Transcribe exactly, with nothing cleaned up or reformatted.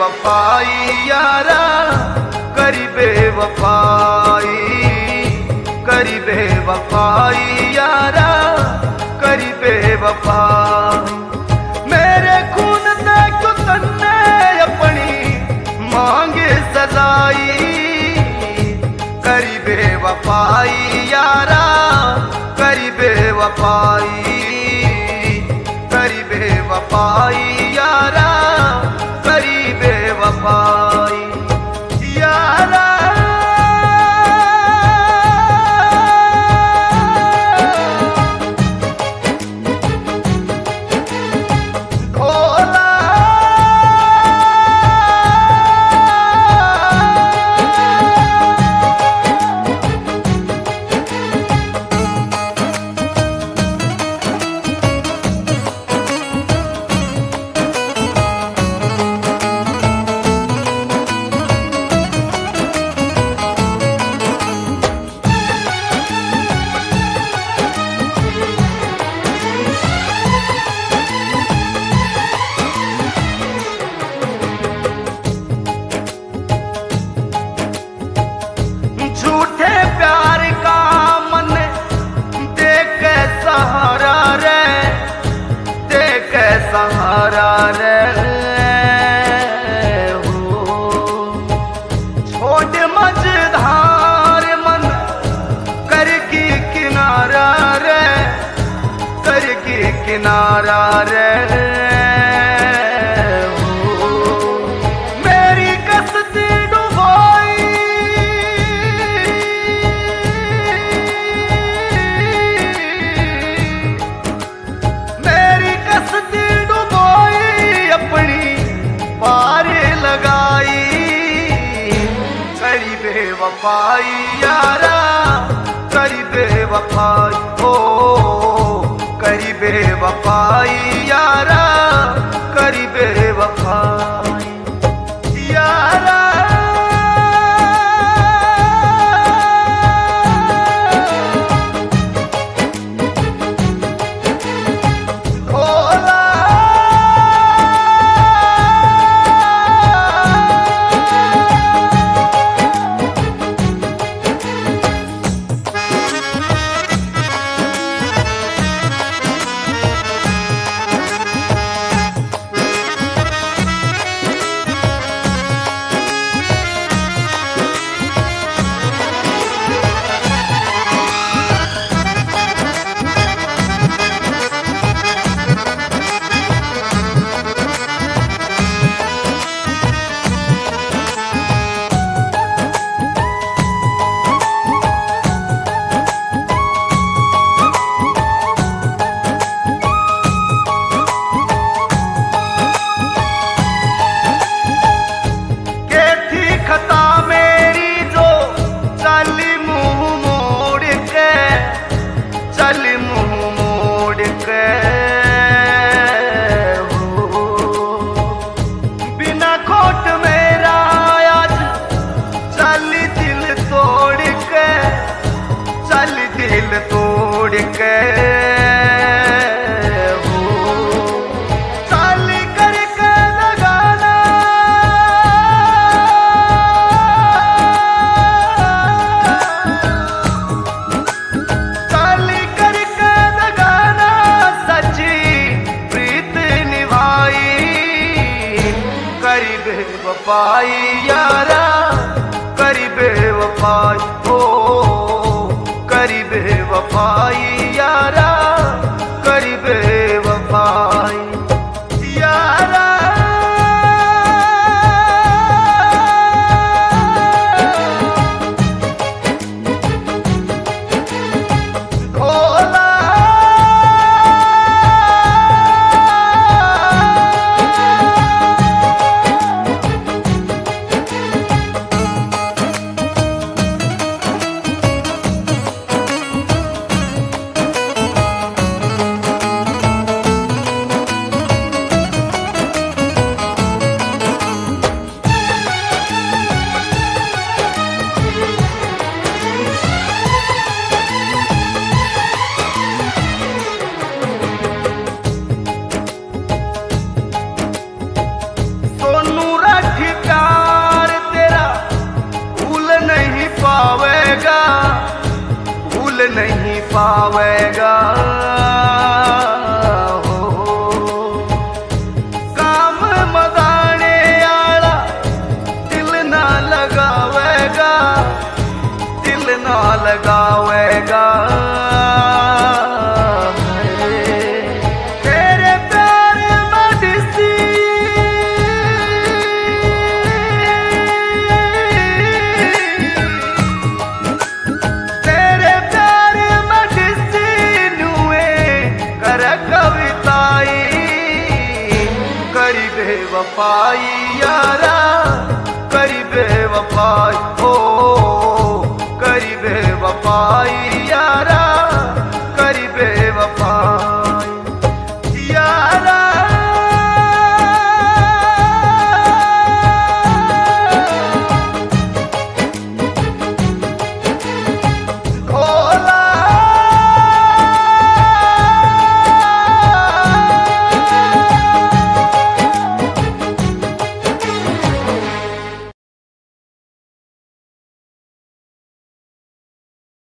बेवफाई यारा करी बेवफाई, करी बेवफाई यारा करी बेवफाई। मेरे खून ते क्यों तन्ने अपनी मांगे सजाई, करी बेवफाई यारा करी बेवफाई, करी बेवफाई यारा करी बेवफाई यारा। झूठे प्यार का मन दे के सहारा रे, दे के सहारा रे हो। छोड़ मझधार मन कर की किनारा रे, कर की किनारा रे हो। मेरी कसती डुबोई, मेरी कसती डुबोई अपनी पार लगाई, करी बेवफाई यारा करी बेवफाई हो, करी बेवफाई यारा करी बेवफाई यारा। खता मेरी जो चली मुंह मोड़ के, चली मुंह मोड़ के हो। बिना खोट मेरा आज चली दिल तोड़ के, चली दिल तोड़ के बेवफाई यारा करी बेवफाई हो, करी बेवफाई यारा करी बेवफाई यारा। पावेगा हो। काम मदाने आला दिल ना लगावेगा, दिल ना लगावेगा। तेरे प्यार में दिसी तेरे प्यार में दिसी नुए कर कविताई करी बेवफाई